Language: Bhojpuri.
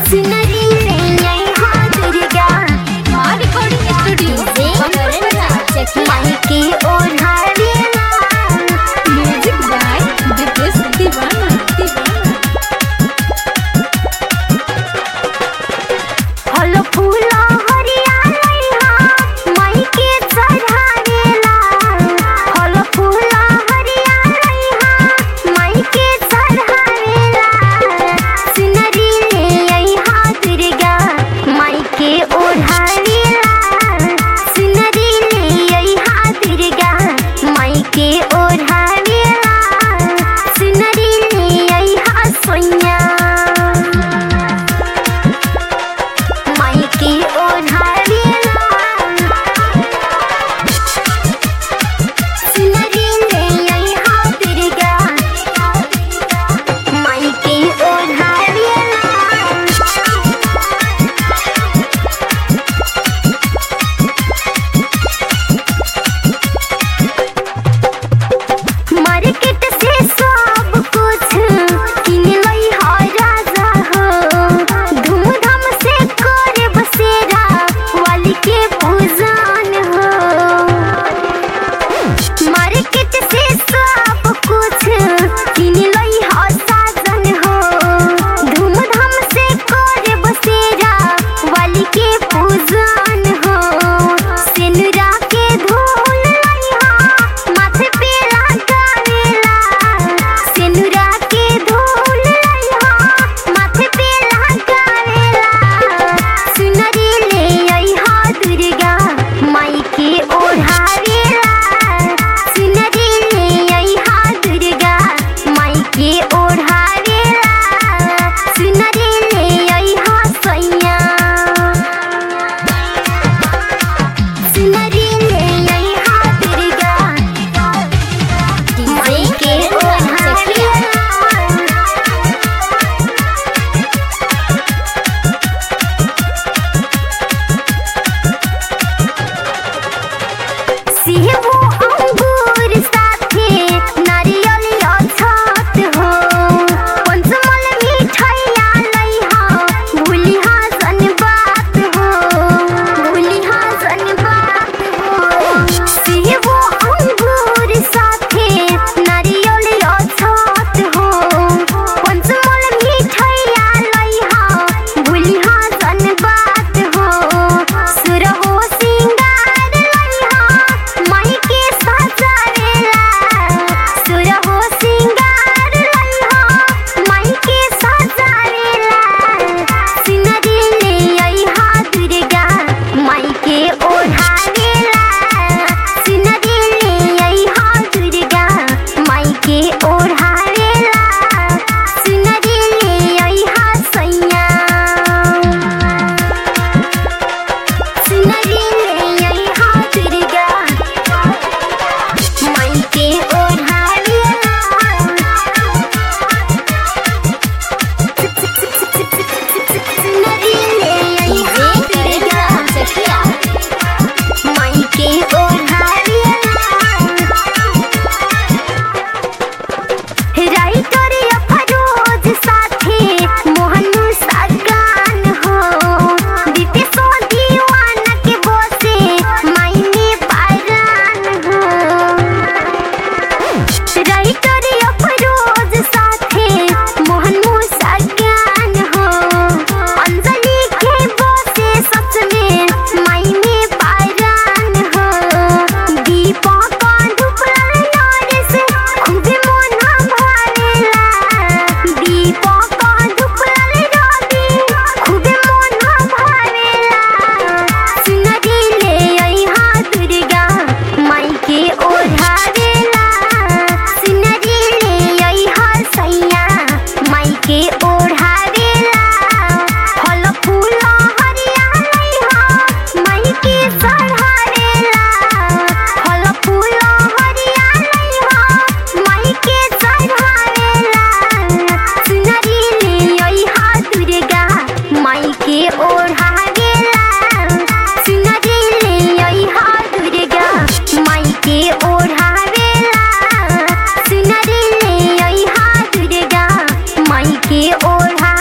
सुनरी नहीं आई हाँ दुर्गा माँ रिकॉर्डिंग स्टूडियो माही की ओढ़ावे म्यूजिक बाय दीपेश दीवाना हलो फूला हरिया लइहा माही के चढ़ावेला हलो फूला हरिया लइहा माही के चढ़ावेला सुनरी ले आई हाँ दुर्गा माही के ओढ़ावेला सुनरी ले आई हाँ दुर्गा माही के ओढ़ावेला सुनरी ले आई हाँ सोनिया माही की ओढ़ावेला सुनरी ले आई हाँ दुर्गा माही की ओढ़ावेला मार्केट से सब कुछ किन लई हा राजा हो धूमधाम से करे बसेरा वाली के पूजन हो मार्केट से सब कुछ किन लई हा साजन हो धूमधाम से करे बसेरा वाली के पूजन हो सिनुरा के धूल लई हा माथे पे लगावेला सिनुरा के धूल लई हा माथे पे लगावेला सुनरी ले आई हा दुर्गा माई के ओढ़ावेला सुनरी ले आई हा दुर्गा माई के ओढ़ावेला सुनरी ले आई हा सैया सुनरी ले आई हा दुर्गा माई के ओढ़ावेला सेबो अंगूर साथे नारियल अछत हो पंचमल मिठाइया लइहा भूलिहा जन बात हो भूलिहा जन बात हो सेबो अंगूर साथे नारियल अछत हो पंचमल मिठाइया लइहा भूलिहा जन बात हो सुरहो सिंगार लइहा माही के सजावेला सुरहो सिंगार लइहा माही के सजावेला सुनरी ले आई हा दुर्गा माही के ओढ़ावेला सुनरी ले आई हा दुर्गा माही के ओढ़ावेला सुनरी ले आई हा सैया सुनरी ले आई हा दुर्गा माई के ओढ़ावेला सुनरी ले आई हा दुर्गा माई के ओढ़ावेला राइटर अफरोज साथे मोहनु सागान हो बीते सो दीवाना के बोसे मायने पारान हो राइटर अफरोज साथे मोहनु सागान हो अंजलि के बोसे सच में मायने पारान हो दीपक धुपला नरेश खूबे मोना भावेला दीपक धुपला रवि खूबे मोना भावेला सुनरी ले आई हा दुर्गा माई के ओढ़ावेला सुनरी ले आई हा सैया माई के ओढ़ावेला फल फूल हरिया लइहा माई के चढ़ावेला फल फूल हरिया लइहा माई के चढ़ावेला सुनरी ले आई हा दुर्गा माई के ओढ़ावेला सुनरी ले आई हा दुर्गा माई के ओढ़ावेला सुनरी ले आई हा दुर्गा माई के ओढ़ा